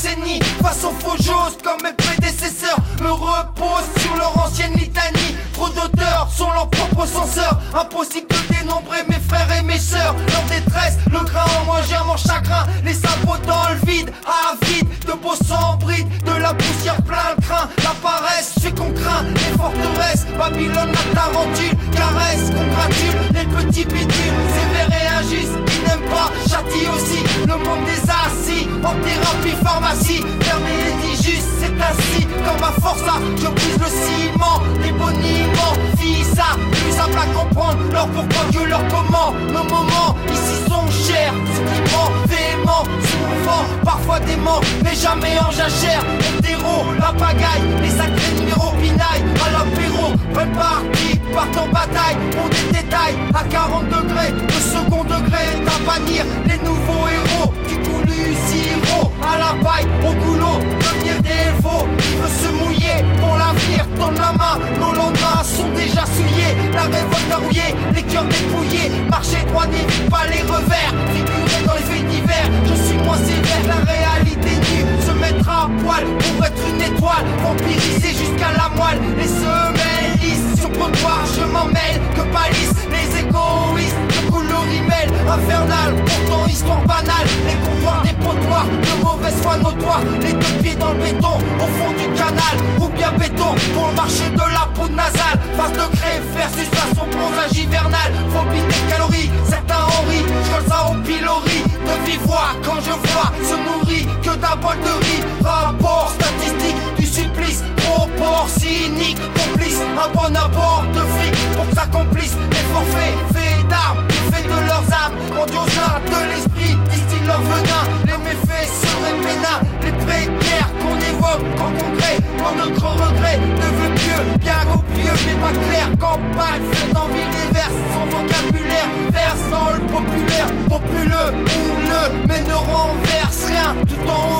décennies. Face aux faux josses comme mes prédécesseurs me reposent sur leur ancienne litanie. Trop d'auteurs sont leurs propres censeurs. Impossible de dénombrer mes frères et mes sœurs. Leur détresse, le grain en moi gère mon chagrin. Les sabots dans le vide, avide de beaux sans bride, de la poussière plein le crin. La paresse, celui qu'on craint, les forteresses. Babylone, la tarentule, caresse, congratule les petits bidules. Sévères et injustes, qui n'aiment pas, châtie aussi. Le monde des assis, en thérapie, pharmacie. Fermé et dit juste, c'est ainsi. Comme à force là, je brise le ciment. Les boniments, vis ça, plus simple à comprendre. Leur pourquoi que leur comment. Nos moments ici sont chers. Ce qui ment, véhément, souvent, parfois dément, mais jamais en jachère. Hétéro, la pagaille, les sacrés numéros pinaille. À l'apéro, bonne partie, partent en bataille. Pour des détails, à 40 degrés, le second degré est à bannir. Les nouveaux héros, du coup Luciro. À la paille, au goulot, devenir des faux. Qui veut se mouiller pour l'avenir, tendre la main. Nos lendemains sont déjà souillés. La révolte a rouillé, les cœurs dépouillés. Marcher droit n'évite pas les revers. Figurer dans les faits divers, je suis moins sévère. La réalité nue, se mettre à poil pour être une étoile. Vampiriser jusqu'à la moelle. Les semelles lisses sur trottoir, je m'en mêle. Que palissent les égoïstes, le couleur email infernal. Pourtant histoire banale, les comptoirs des potoirs, de mauvaise foi notoire. Les deux pieds dans le béton, au fond du canal. Ou bien béton, pour le marché de la peau nasale. Face de gré versus façon bronzage hivernal. Phobie des calories, certains en rient. Je colle ça au pilori, de vive voix quand je vois se nourrit que d'un bol de riz. Rapport statistique du supplice, proport cynique, complice. Un bon abord de flics pour que s'accomplissent les forfaits, faits d'armes, faits de leurs âmes. Grandiosins de l'esprit, distillent leur venin. Les méfaits seraient pénins, les précaires qu'on évoque en congrès. Quand notre regret ne veut pieux, bien copieux mais pas clair. Campagne faite en ville diverse, son vocabulaire verse dans le populaire. Populeux, houleux, mais ne renverse rien. Tout en